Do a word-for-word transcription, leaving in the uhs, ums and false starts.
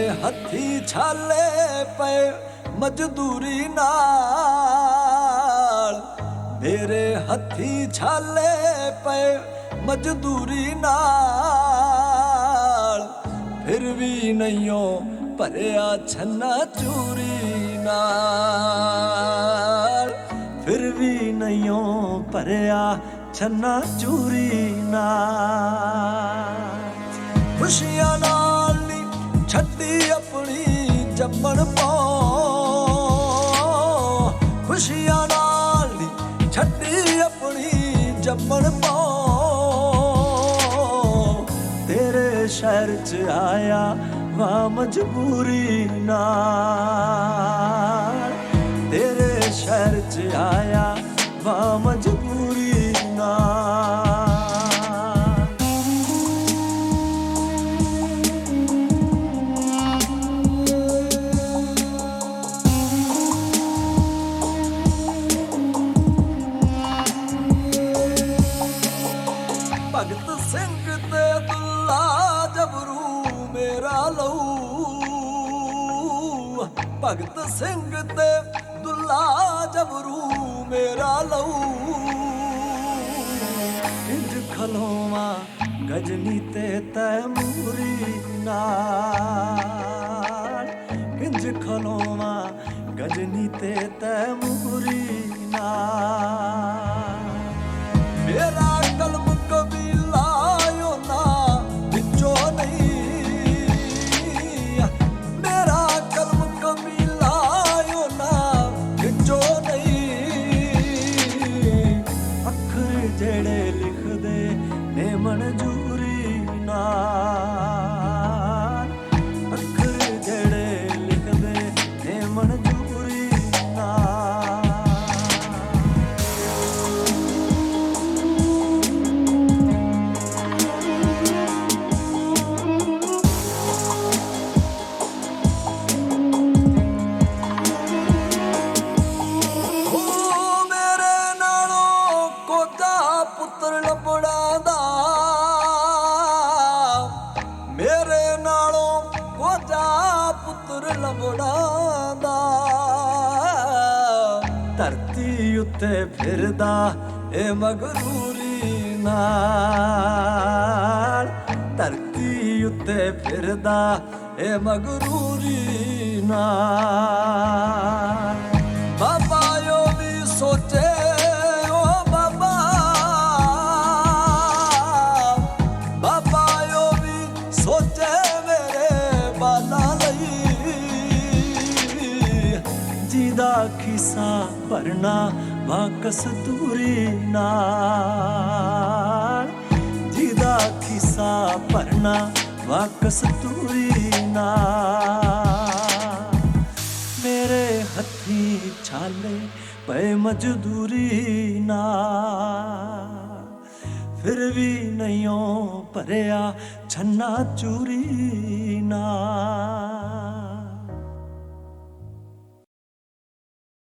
हथी छाले पे मजदूरी नाल, मेरे हथी छाले पे मजदूरी नाल, फिर भी नहीं भरिया छन्ना चूरी नाल, फिर भी नहीं भरिया छन्ना चूरी नाल। खुशियां नाल नी छड्डी अपनी जम्मण पाओ, खुशियां नाल नी छड्डी अपनी जम्मण पाओ, तेरे शहर च आया वा मजबूरी नाल, तेरे शहर च आया वा मजबूरी नाल। भगत सिंह ते दुल्ला जबरू मेरा लहू, भगत सिंह ते दुल्ला जबरू मेरा लहू, इंज खलोवा गजनी ते तैमूरी नाल, इंज खलोवा गजनी ते तैमूरी नाल। मेरा कलम कबीला यो ना बिचो नहीं, मेरा कलम कबीला यो ना बिचो नहीं, अखर जेड़े लिख दे ने मंजूरी नाल, अखर जेड़े लिख दे ने मंजूरी नाल। पुत्र लबड़ा दा मेरे नालों कोजा पुत्र लबड़ा दा, धरती उत्ते फिरदा ए मगरूरी नाल, धरती उत्ते फिरदा ए मगरूरी नाल। बाबा यो भी सोचे सोचे मेरे बाला लई, जिदा खिस्सा भरना वा कस्तूरी नाल, जिदा खिस्सा भरना वा कस्तूरी नाल। मेरे हथी छाले पे मजदूरी नाल, फिर भी नहीं भरिया छन्ना चूरी नाल।